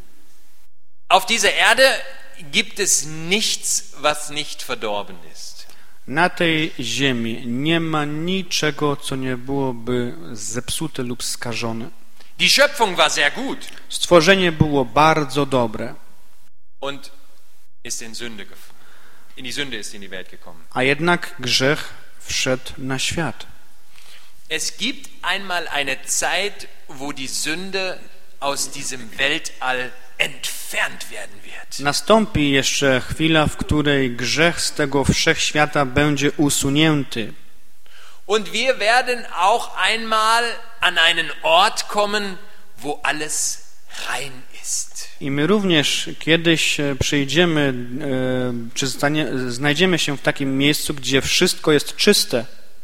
Auf dieser Erde gibt es nichts, was nicht verdorben ist. Na tej ziemi nie ma niczego, co nie byłoby zepsute lub skażone. Die Schöpfung war sehr gut. Stworzenie było bardzo dobre. Und ist in Sünde in die Sünde ist in die Welt gekommen. A jednak grzech wszedł na świat. Es gibt einmal eine Zeit, wo die Sünde aus diesem Weltall entfernt werden wird. Nastąpi jeszcze chwila, w której grzech z tego wszechświata będzie usunięty. Und wir werden auch einmal an einen Ort kommen, wo alles rein ist. I my również kiedyś przyjdziemy, czy znajdziemy się w takim miejscu, gdzie wszystko jest czyste.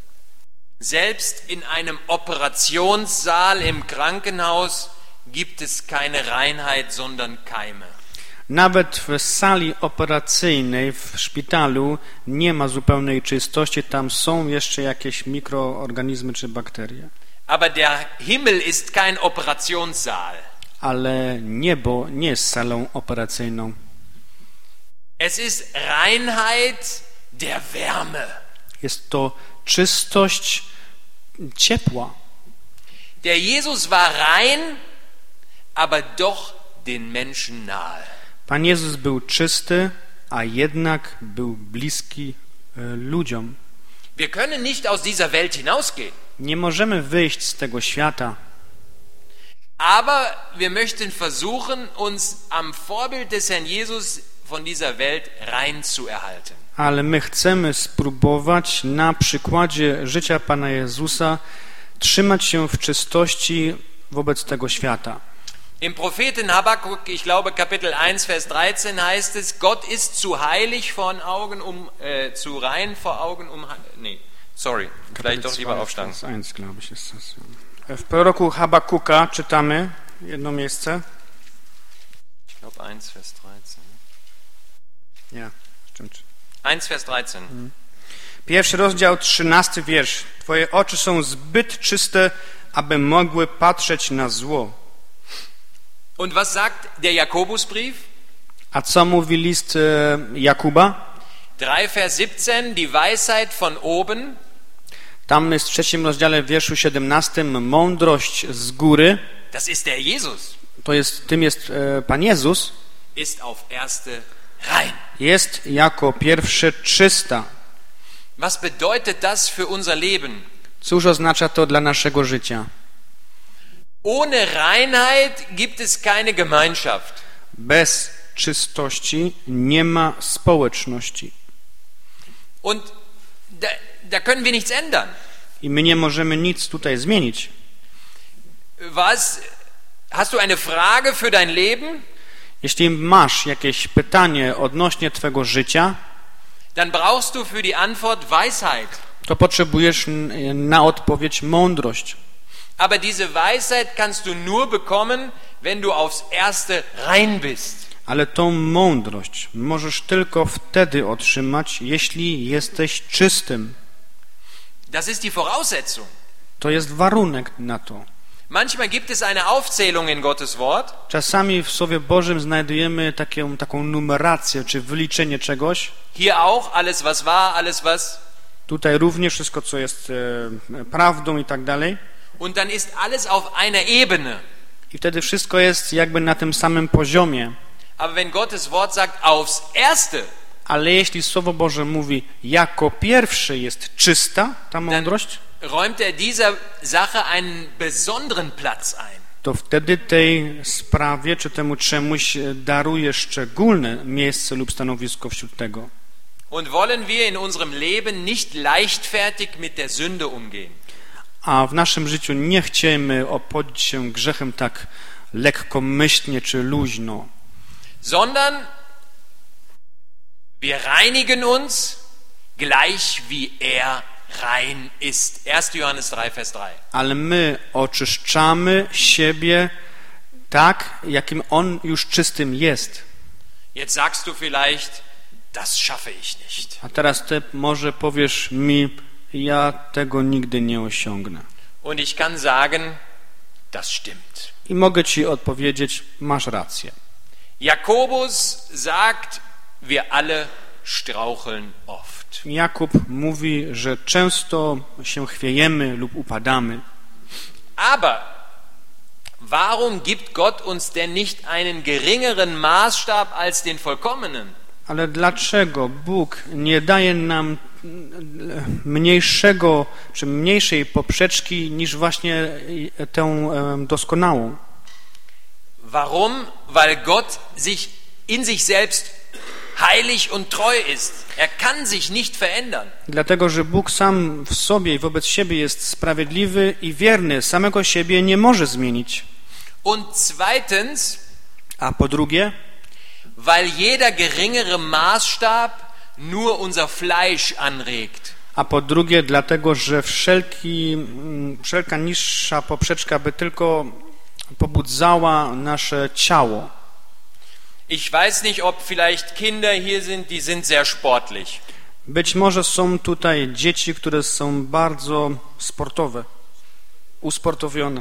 Selbst in einem Operationssaal im Krankenhaus gibt es keine Reinheit, sondern Keime. Nawet w sali operacyjnej w szpitalu nie ma zupełnej czystości, tam są jeszcze jakieś mikroorganizmy czy bakterie. Aber der Himmel ist kein Operationssaal. Ale niebo nie jest salą operacyjną. Es ist Reinheit der Wärme. Jest to czystość ciepła. Der Jesus war rein, aber doch den Menschen nahe. Pan Jezus był czysty, a jednak był bliski ludziom. Wir können nicht aus dieser Welt hinausgehen. Nie możemy wyjść z tego świata. Aber wir möchten versuchen, uns am Vorbild des Herrn Jesus von dieser Welt rein zu erhalten. Ale my chcemy spróbować na przykładzie życia Pana Jezusa trzymać się w czystości wobec tego świata. Im Propheten Habakuk, ich glaube Kapitel eins, Vers dreizehn heißt es, Gott ist zu heilig vor Augen, um, äh, zu rein vor Augen, um, nee, sorry, vielleicht doch lieber aufsteigen. W proroku Habakuka czytamy jedno miejsce. Ich glaube eins, Vers dreizehn. Ja, stimmt. eins, Vers dreizehn. Mhm. Pierwszy rozdział, trzynasty wiersz. Twoje oczy są zbyt czyste, aby mogły patrzeć na zło. Und was sagt der Jakobusbrief? A co mówi list e, Jakuba? drei, Vers siebzehn, die Weisheit von oben. Tam jest w trzecim rozdziale, w wierszu siedemnastym, mądrość z góry. Das ist der Jesus. To jest, tym jest e, Pan Jezus. Ist auf erste rein. Jest jako pierwsze czysta. Was bedeutet das für unser Leben? Cóż oznacza to dla naszego życia? Ohne Reinheit gibt es keine Gemeinschaft. Bez czystości nie ma społeczności. Und Da, da können wir nichts ändern. I my nie możemy nic tutaj zmienić. Was? Hast du eine Frage für dein Leben? Jeśli masz jakieś pytanie odnośnie twego życia, dann brauchst du für die Antwort Weisheit. To potrzebujesz na odpowiedź mądrość. Aber diese Weisheit kannst du nur bekommen, wenn du aufs Erste rein bist. Ale tą mądrość możesz tylko wtedy otrzymać, jeśli jesteś czystym. Das ist die Voraussetzung. To jest warunek na to. Manchmal gibt es eine Aufzählung in Gottes Wort. Czasami w Słowie Bożym znajdujemy taką, taką numerację, czy wyliczenie czegoś. Hier auch alles was war, alles was. Tutaj również wszystko, co jest e, prawdą i tak dalej. Und dann ist alles auf einer Ebene. I wtedy wszystko jest jakby na tym samym poziomie. Aber wenn Gottes Wort sagt aufs Erste, ale jeśli Słowo Boże mówi, jako pierwszy jest czysta ta mądrość, räumt er dieser Sache einen besonderen Platz ein. To wtedy tej sprawie czy temu czemuś daruje szczególne miejsce lub stanowisko wśród tego. Und wollen wir in unserem Leben nicht leichtfertig mit der Sünde umgehen? A w naszym życiu nie chcemy obchodzić się grzechem tak lekkomyślnie czy luźno, sondern wir reinigen uns gleich wie er rein ist. erster Johannes drei, Vers drei. Ale my oczyszczamy siebie tak, jakim on już czystym jest. Jetzt sagst du vielleicht, das schaffe ich nicht. A teraz ty może powiesz mi, ja tego nigdy nie osiągnę. Und ich kann sagen, das stimmt. I mogę ci odpowiedzieć, masz rację. Jakobus sagt, wir alle straucheln oft. Jakub mówi, że często się chwiejemy lub upadamy. Aber warum gibt Gott uns denn nicht einen geringeren Maßstab als den vollkommenen? Ale dlaczego Bóg nie daje nam mniejszego czy mniejszej poprzeczki niż właśnie tę doskonałą? Warum? Weil Gott sich in sich selbst heilig und treu ist. Er kann sich nicht verändern. Dlatego, że Bóg sam w sobie i wobec siebie jest sprawiedliwy i wierny, samego siebie nie może zmienić. Und zweitens, a po drugie, weil jeder geringere Maßstab nur unser Fleisch anregt. A po drugie, dlatego, że wszelki, wszelka niższa poprzeczka by tylko pobudzała nasze ciało. Ich weiß nicht, ob vielleicht Kinder hier sind, die sind sehr sportlich. Być może są tutaj dzieci, które są bardzo sportowe, usportowione.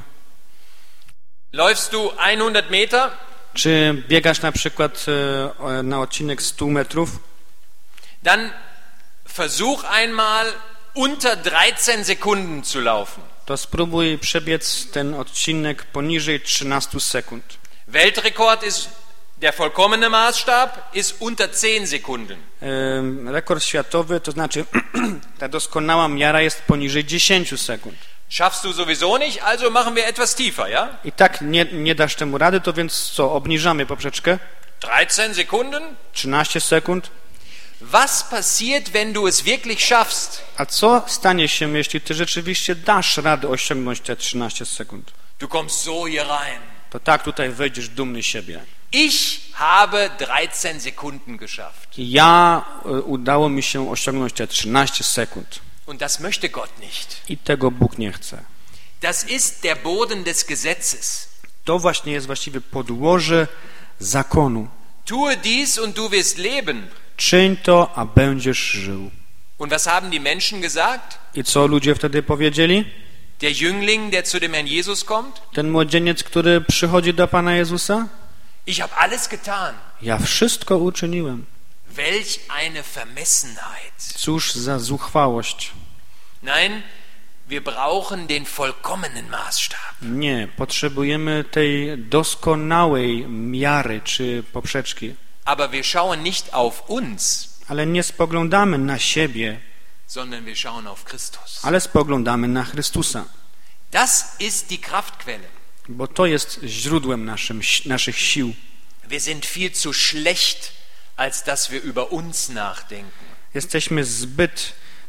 Läufst du hundert Meter? Czy biegasz na przykład na odcinek stu metrów? Dann versuch einmal unter dreizehn Sekunden zu laufen. To spróbuj przebiec ten odcinek poniżej trzynastu sekund. Weltrekord ist der vollkommene Maßstab ist unter zehn Sekunden. Rekord światowy, to znaczy ta doskonała miara jest poniżej dziesięciu sekund. Schaffst du sowieso nicht, also machen wir etwas tiefer, ja? I tak nie, nie dasz temu rady, to więc co, obniżamy poprzeczkę? dreizehn Sekunden? trzynaście sekund. Was passiert, wenn du es wirklich schaffst? A co stanie się, jeśli ty rzeczywiście dasz radę osiągnąć te trzynaście sekund? Du kommst so hier rein. To tak tutaj wejdziesz dumny siebie. Ich habe dreizehn Sekunden geschafft. Ja udało mi się osiągnąć te trzynaście sekund. Und das möchte Gott nicht. I tego Bóg nie chce. Das ist der Boden des Gesetzes. To właśnie jest właściwie podłoże zakonu. Tue dies und du wirst leben. Czyń to, a będziesz żył. Und was haben die Menschen gesagt? I co ludzie wtedy powiedzieli? Der Jüngling, der zu dem Herrn Jesus kommt? Ten młodzieniec, który przychodzi do Pana Jezusa? Ich habe alles getan. Ja wszystko uczyniłem. Welch eine Vermessenheit. Cóż za zuchwałość. Nein, wir brauchen den vollkommenen Maßstab. Nie, potrzebujemy tej doskonałej miary czy poprzeczki. Aber wir schauen nicht auf uns, ale nie spoglądamy na siebie, sondern wir schauen auf Christus. Ale spoglądamy na Chrystusa. Das ist die Kraftquelle. Bo to jest źródłem naszym, naszych sił. Wir sind viel zu schlecht, als dass wir über uns nachdenken. Jesteśmy zbyt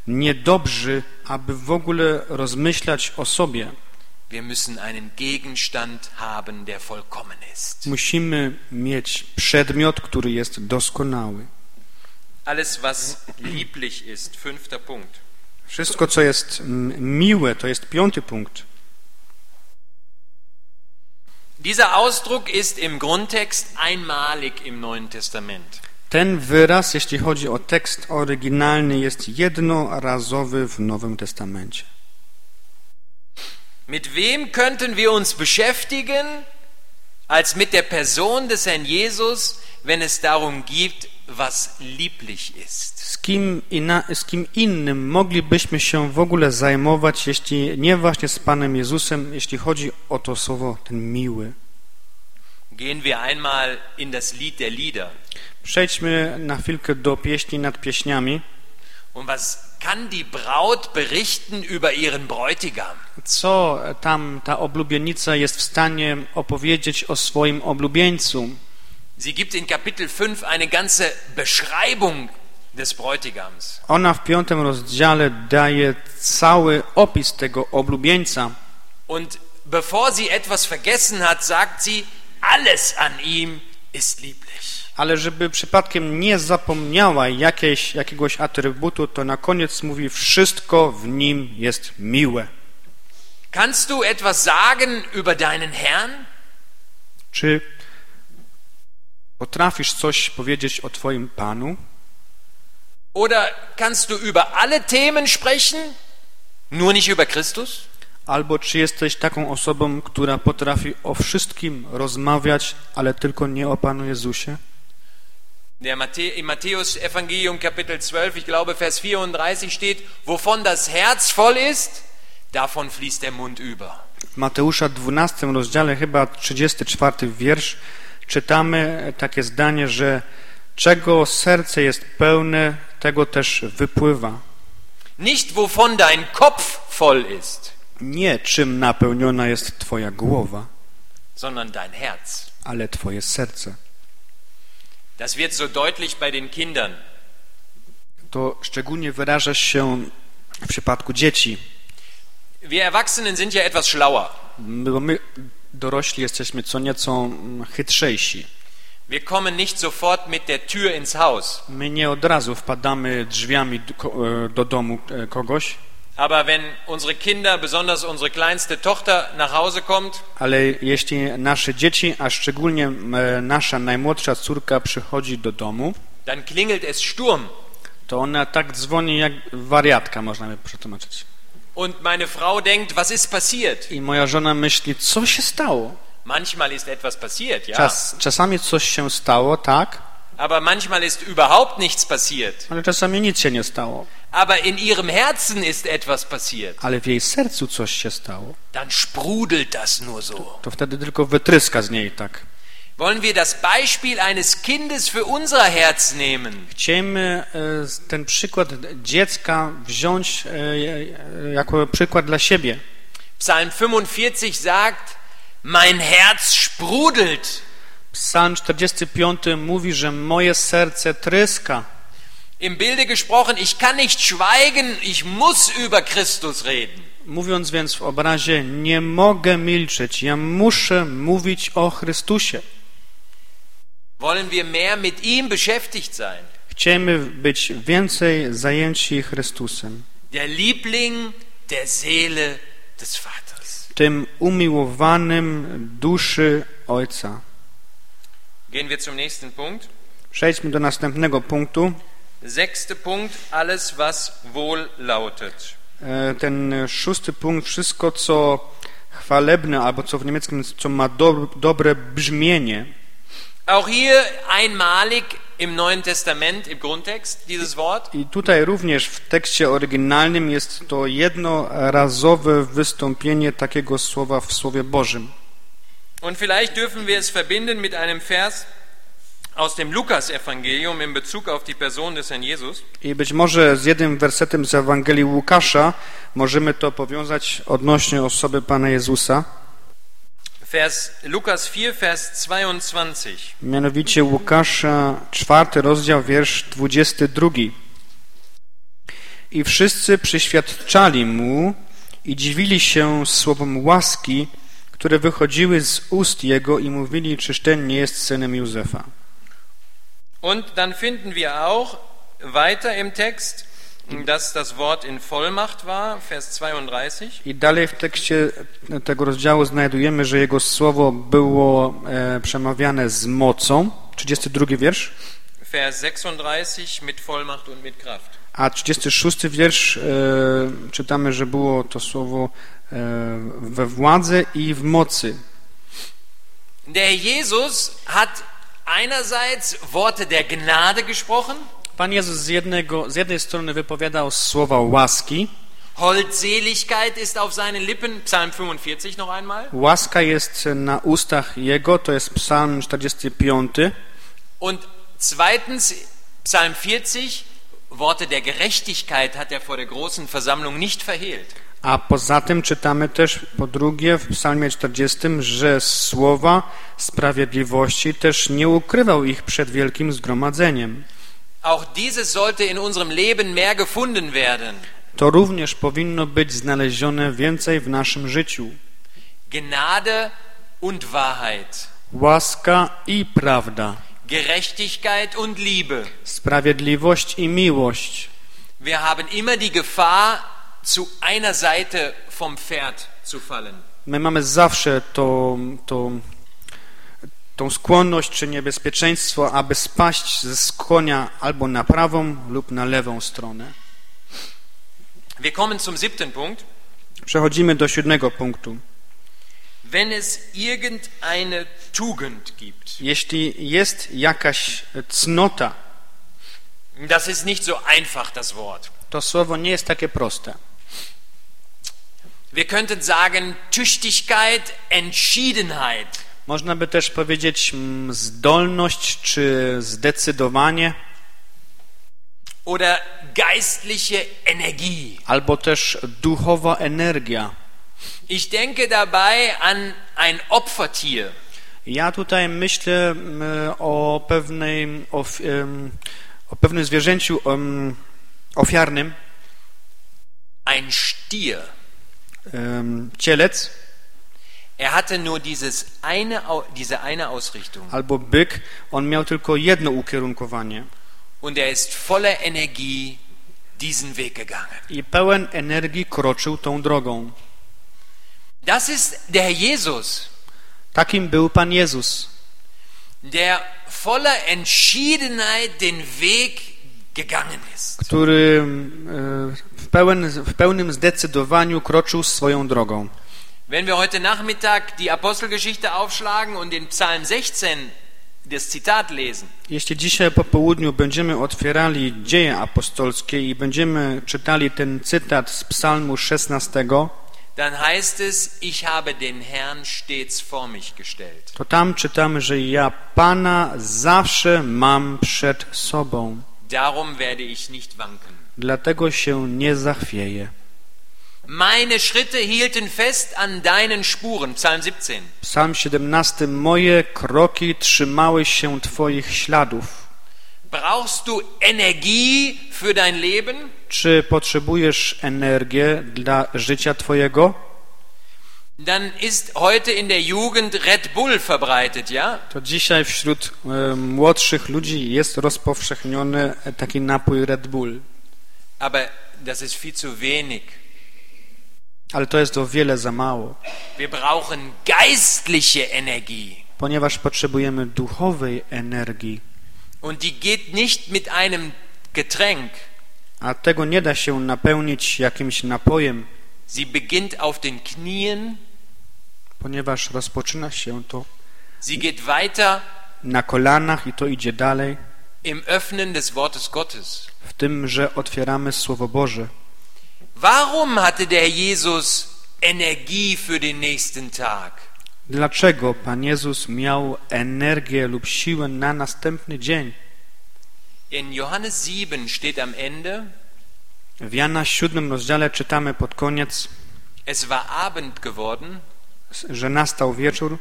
niedobrzy, aby w ogóle rozmyślać o sobie. Wir müssen einen Gegenstand haben, der vollkommen ist. Musimy mieć przedmiot, który jest doskonały. Alles, was lieblich ist, fünfter Punkt. Wszystko, co jest miłe, to jest piąty punkt. Dieser Ausdruck ist im Grundtext einmalig im Neuen Testament. Ten wyraz, jeśli chodzi o tekst oryginalny, jest jednorazowy w Nowym Testamencie. Mit wem könnten wir uns beschäftigen, als mit der Person des Herrn Jesus, wenn es darum geht, was lieblich ist? Z kim, inna, z kim innym moglibyśmy się w ogóle zajmować, jeśli nie właśnie z Panem Jezusem, jeśli chodzi o to słowo, ten miły? Gehen wir einmal in das Lied der Lieder. Przejdźmy na chwilkę do pieśni nad pieśniami. Und was kann die Braut berichten über ihren Bräutigam? Co tam ta oblubienica jest w stanie opowiedzieć o swoim oblubieńcu? Sie gibt in Kapitel fünf eine ganze Beschreibung des Bräutigams. Ona w piątym rozdziale daje cały opis tego oblubieńca. Und bevor sie etwas vergessen hat, sagt sie, alles an ihm ist lieblich. Ale żeby przypadkiem nie zapomniała jakiejś, jakiegoś atrybutu, to na koniec mówi, wszystko w nim jest miłe. Kannst du etwas sagen über deinen Herrn? Czy potrafisz coś powiedzieć o Twoim Panu? Oder kannst du über alle Themen sprechen, nur nicht über Christus? Albo czy jesteś taką osobą, która potrafi o wszystkim rozmawiać, ale tylko nie o Panu Jezusie? Der Matthä Im Matthäus-Evangelium Kapitel zwölf, ich glaube Vers vierunddreißig steht, wovon das Herz voll ist, davon fließt der Mund über. W Mateusza dwunastym rozdziale, chyba trzydziesty czwarty wiersz, czytamy takie zdanie, że czego serce jest pełne, tego też wypływa. Nicht wovon dein Kopf voll ist, nie czym napełniona jest Twoja głowa, sondern dein Herz. Ale Twoje serce. Das wird so deutlich bei den Kindern. To szczególnie wyraża się w przypadku dzieci. Wir Erwachsenen sind ja etwas schlauer. Bo my dorośli jesteśmy co nieco chytrzejsi. Wir kommen nicht sofort mit der Tür ins Haus. My nie od razu wpadamy drzwiami do, do domu kogoś. Aber wenn unsere Kinder, besonders unsere kleinste Tochter, nach Hause kommt, ale jeśli nasze dzieci, a szczególnie nasza najmłodsza córka przychodzi do domu, dann klingelt es Sturm. To ona tak dzwoni jak wariatka, można by przetłumaczyć. Und meine Frau denkt, was ist passiert? I moja żona myśli, co się stało? Manchmal ist etwas passiert, ja. Czas, czasami coś się stało, tak? Aber manchmal ist überhaupt nichts passiert. Ale czasami nic się nie stało. Aber in ihrem Herzen ist etwas passiert. Ale w jej sercu coś się stało. Dann sprudelt das nur so. To, to wtedy tylko wytryska z niej tak. Wollen wir das Beispiel eines Kindes für unser Herz nehmen? Chcemy ten przykład dziecka wziąć jako przykład dla siebie. Psalm fünfundvierzig sagt, mein Herz sprudelt. Psalm czterdziesty piąty mówi, że moje serce tryska. Im Bilde gesprochen, ich kann nicht schweigen, ich muss über Christus reden. Mówiąc więc w obrazie, nie mogę milczeć, ja muszę mówić o Chrystusie. Wollen wir mehr mit ihm beschäftigt sein? Chcemy być więcej zajęci Chrystusem. Der Liebling der Seele des Vaters. Tym umiłowanym duszy Ojca. Gehen wir zum nächsten Punkt. Przejdźmy do następnego punktu. Sechster Punkt, alles was wohl lautet. Ten szósty punkt, wszystko co chwalebne, albo co w niemieckim, co ma do, dobre brzmienie. Auch hier einmalig im Neuen Testament, im Grundtext, dieses Wort. I tutaj również w tekście oryginalnym jest to jednorazowe wystąpienie takiego słowa w Słowie Bożym. Und vielleicht dürfen wir es verbinden mit einem Vers aus dem Lukas-Evangelium in Bezug auf die Person des Herrn Jesus. I być może z jednym wersetem z Ewangelii Łukasza możemy to powiązać odnośnie osoby Pana Jezusa. Vers, Lukas vier, Vers zweiundzwanzig. Mianowicie Łukasza, czwarty rozdział, wiersz dwudziesty drugi. I wszyscy przyświadczali mu i dziwili się słowom łaski, które wychodziły z ust jego i mówili, czyż ten nie jest synem Józefa. Und dann finden wir auch weiter im Text, dass das Wort in Vollmacht war, Vers zweiunddreißig. I dalej w tekście tego rozdziału znajdujemy, że jego słowo było e, przemawiane z mocą. trzydziesty drugi wiersz. Vers sechsunddreißig mit Vollmacht und mit Kraft. A trzydziesty szósty wiersz e, czytamy, że było to słowo e, we władzy i w mocy. Der Jesus hat einerseits Worte der Gnade gesprochen. Pan Jezus z, jednego, z jednej strony wypowiadał słowa łaski. Holdseligkeit ist auf seinen Lippen, Psalm fünfundvierzig noch einmal. Łaska jest na ustach jego, to jest Psalm czterdziesty piąty. Und zweitens, Psalm vierzig, Worte der Gerechtigkeit hat er vor der großen Versammlung nicht verhehlt. A poza tym czytamy też po drugie w Psalmie czterdziestym, że słowa sprawiedliwości też nie ukrywał ich przed wielkim zgromadzeniem. Auch dieses sollte in unserem Leben mehr gefunden werden. To również powinno być znalezione więcej w naszym życiu. Gnade und Wahrheit. Łaska i prawda. Gerechtigkeit und Liebe. Sprawiedliwość i miłość. Wir haben immer die Gefahr, zu einer Seite vom Pferd zu fallen. My mamy zawsze to, to, tą skłonność czy niebezpieczeństwo, aby spaść ze konia albo na prawą lub na lewą stronę. Wir kommen zum siebten Punkt. Przechodzimy do siódmego punktu. Wenn es irgendeine Tugend gibt. Jeśli jest jakaś cnota, das ist nicht so einfach, das Wort. To słowo nie jest takie proste. Wir könnten sagen Tüchtigkeit, Entschiedenheit. Można by też powiedzieć zdolność czy zdecydowanie. Oder geistliche Energie. Albo też duchowa energia. Ich denke dabei an ein Opfertier. Ja tutaj myślę o pewnej o, o pewnym zwierzęciu ofiarnym. Ein Stier. Cielec. Er hatte nur dieses eine, diese eine Ausrichtung. Albo byk, on miał tylko jedno ukierunkowanie. Und er ist voller Energie diesen Weg gegangen. I pełen energii kroczył tą drogą. Das ist der Jesus. Takim był Pan Jezus. Der voller Entschiedenheit den Weg gegangen ist. Który w, pełen, w pełnym zdecydowaniu kroczył swoją drogą. Wenn wir heute Nachmittag die Apostelgeschichte aufschlagen und den Psalm sechzehn das Zitat lesen. Jeśli dzisiaj po południu będziemy otwierali Dzieje apostolskie i będziemy czytali ten cytat z Psalmu szesnastego, dann heißt es, ich habe den Herrn stets vor mich gestellt. To tam czytamy, że ja Pana zawsze mam przed sobą. Darum werde ich nicht wanken. Dlatego się nie zachwieję. Meine Schritte hielten fest an deinen Spuren. Psalm siebzehn. Psalm siedemnasty. Moje kroki trzymały się Twoich śladów. Brauchst du Energie für dein Leben? Czy potrzebujesz energię dla życia Twojego? Dann ist heute in der Jugend Red Bull verbreitet, ja? To dzisiaj wśród e, młodszych ludzi jest rozpowszechniony taki napój Red Bull. Aber das ist viel zu wenig. Ale to jest o wiele za mało. Wir brauchen geistliche Energie. Ponieważ potrzebujemy duchowej energii. Und die geht nicht mit einem Getränk. A tego nie da się napełnić jakimś napojem. Sie beginnt auf den Knien. Ponieważ rozpoczyna się to Sie geht weiter na kolanach i to idzie dalej. Im Öffnen des Wortes Gottes. W tym, że otwieramy Słowo Boże. Warum hatte der Jesus Energie für den nächsten Tag? Dlaczego Pan Jezus miał energię lub siłę na następny dzień? In Johannes sieben steht am Ende, w Jana siódmym rozdziale czytamy pod koniec, es war Abend geworden, że nastał wieczór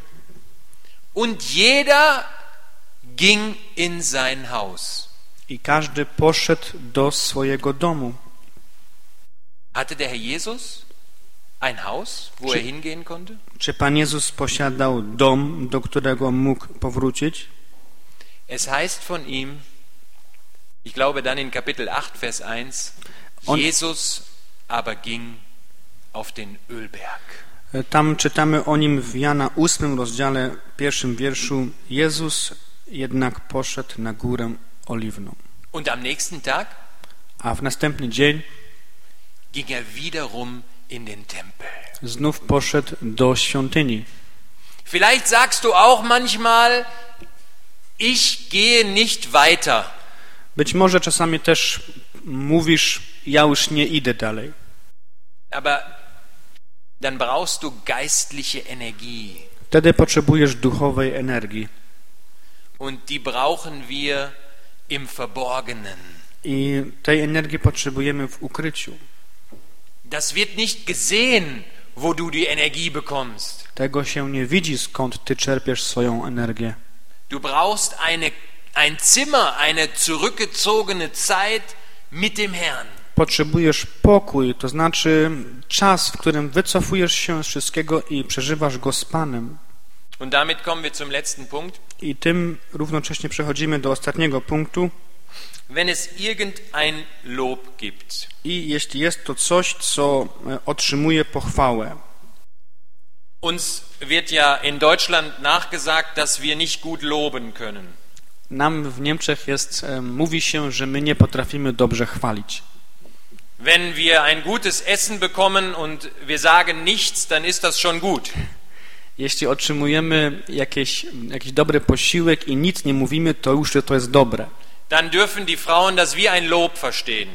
und jeder ging in sein Haus. I każdy poszedł do swojego domu. Hatte der Herr Jesus ein Haus, wo Czy, er hingehen konnte? Czy Pan Jezus posiadał dom, do którego mógł powrócić? Es heißt von ihm, ich glaube dann in Kapitel acht, Vers eins, On, Jesus aber ging auf den Ölberg. Tam czytamy o nim w Jana ósmym rozdziale, pierwszym wierszu. Jezus jednak poszedł na górę oliwną. Und am nächsten Tag A w następny dzień ging er wiederum in den Tempel. Znów poszedł do świątyni. Vielleicht sagst du auch manchmal, ich gehe nicht weiter. Być może czasami też mówisz, ja już nie idę dalej. Aber dann brauchst du geistliche Energie. Wtedy potrzebujesz duchowej energii. Und die brauchen wir im Verborgenen. I tej energii potrzebujemy w ukryciu. Das wird nicht gesehen, wo du die Energie bekommst. Tego się nie widzi, skąd ty czerpiesz swoją energię. Du brauchst eine, ein Zimmer, eine zurückgezogene Zeit mit dem Herrn. Potrzebujesz pokój, to znaczy czas, w którym wycofujesz się z wszystkiego i przeżywasz go z Panem. Und damit kommen wir zum letzten Punkt. I tym równocześnie przechodzimy do ostatniego punktu. Wenn es irgendein Lob gibt. I jeśli jest to coś, co otrzymuje pochwałę. Uns wird ja in Deutschland nachgesagt, dass wir nicht gut loben können. Nam w Niemczech jest, mówi się, że my nie potrafimy dobrze chwalić. Wenn wir ein gutes Essen bekommen und wir sagen nichts, dann ist das schon gut. Jeśli otrzymujemy jakieś, jakiś dobry posiłek i nic nie mówimy, to już to jest dobre. Dann dürfen die Frauen das wie ein Lob verstehen.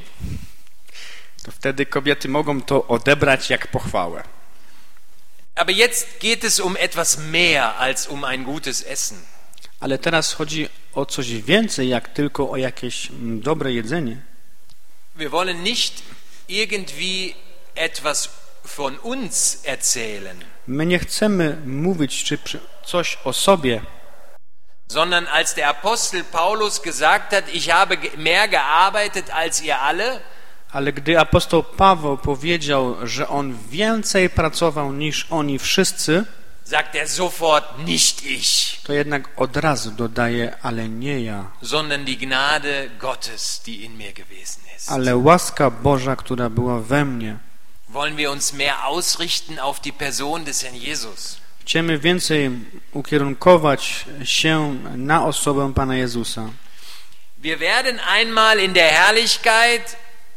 To wtedy kobiety mogą to odebrać jak pochwałę. Aber jetzt geht es um etwas mehr als um ein gutes Essen. Ale teraz chodzi o coś więcej, jak tylko o jakieś dobre jedzenie. Wir wollen nicht irgendwie etwas von uns erzählen. My nie chcemy mówić czy coś o sobie, sondern als der Apostel Paulus gesagt hat, ich habe mehr gearbeitet als ihr alle, ale gdy apostoł Paweł powiedział, że on więcej pracował niż oni wszyscy, sagt er sofort, nicht ich, to jednak od razu dodaje, ale nie ja, sondern die Gnade Gottes, die in mir gewesen ist. Ale łaska Boża, która była we mnie. Wollen wir uns mehr ausrichten auf die Person des Herrn Jesus? Chcemy więcej ukierunkować się na osobę Pana Jezusa. Wir werden einmal in der Herrlichkeit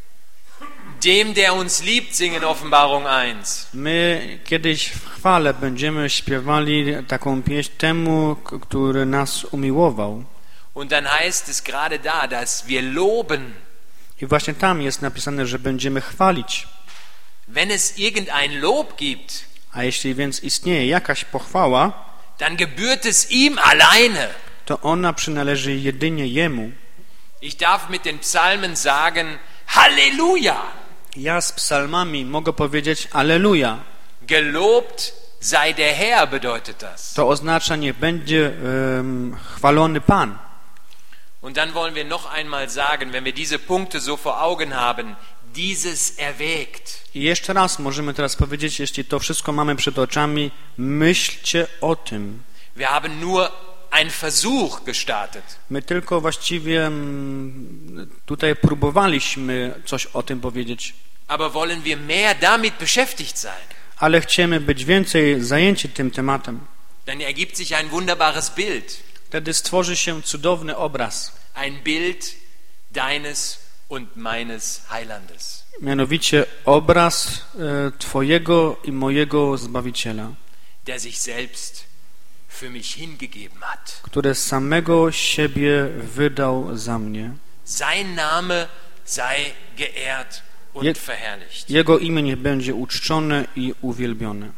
dem, der uns liebt, singen, Offenbarung eins. My kiedyś w chwale będziemy śpiewali taką pieśń temu, który nas umiłował. Und dann heißt es gerade da, dass wir loben. I właśnie tam jest napisane, że będziemy chwalić. Wenn es irgendein Lob gibt, a jeśli więc istnieje jakaś pochwała, dann gebührt es ihm alleine. To ona przynależy jedynie jemu. Ich darf mit den Psalmen sagen, Halleluja. Ja z psalmami mogę powiedzieć Alleluja. Gelobt sei der Herr bedeutet das. To oznacza, niech będzie um, chwalony Pan. Und dann wollen wir noch einmal sagen, wenn wir diese Punkte so vor Augen haben, dieses erwägt. I jeszcze raz możemy teraz powiedzieć, jeśli to wszystko mamy przed oczami, myślcie o tym. Wir haben nur ein Versuch gestartet. My tylko właściwie tutaj próbowaliśmy coś o tym powiedzieć. Aber wollen wir mehr damit beschäftigt sein? Ale chcemy być więcej zajęci tym tematem. Dann ergibt sich ein wunderbares Bild. Wtedy stworzy się cudowny obraz. Ein Bild deines und meines Heilandes. Mianowicie obraz e, Twojego i mojego Zbawiciela, der sich selbst für mich hingegeben hat. który samego siebie wydał za mnie. Sein Name sei geehrt und Je, verherrlicht. Jego imię niech będzie uczczone i uwielbione.